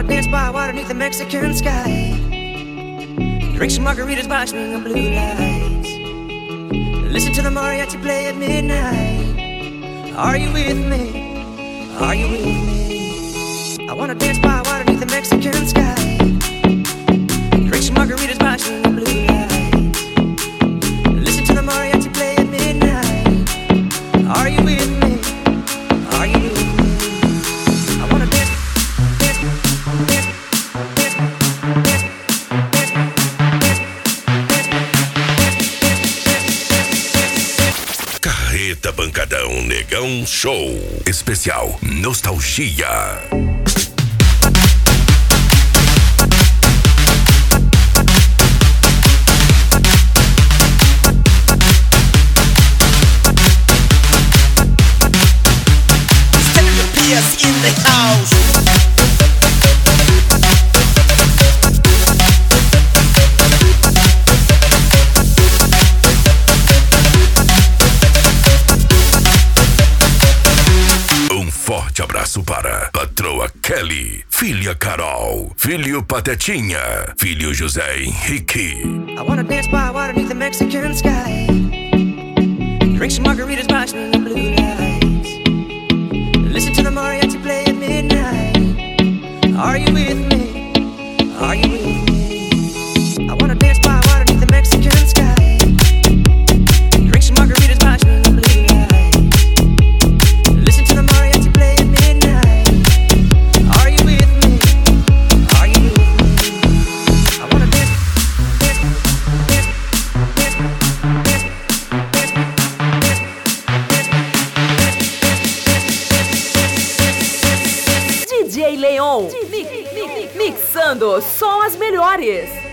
dance by water beneath the Mexican sky. Drink some margaritas by swinging blue lights. Listen to the mariachi play at midnight. Are you with me? Are you with me? I wanna dance by water beneath the Mexican sky. Drink some margaritas by swinging blue lights. Listen to the mariachi play at midnight. Are you with me? Are you with me? I wanna dance, dance, dance, dance, dance, dance, dance. Carreta Pancadão Negão Show Especial Nostalgia. In the house. Forte abraço para patroa Kelly, filha Carol, filho Patetinha, filho José Henrique. I wanna dance by water beneath the Mexican sky. Drink some margaritas by swinging blue lights. Listen to the mariachi play at midnight. Are you with me? Are you with me? I wanna dance by water beneath the Mexican sky. Drink some margaritas by swinging blue lights. Listen to the mariachi play at midnight. Are you with me? Are you with me? I wanna dance, dance, dance, dance, dance, dance, dance, dance. DJ Leon, mixando só as melhores.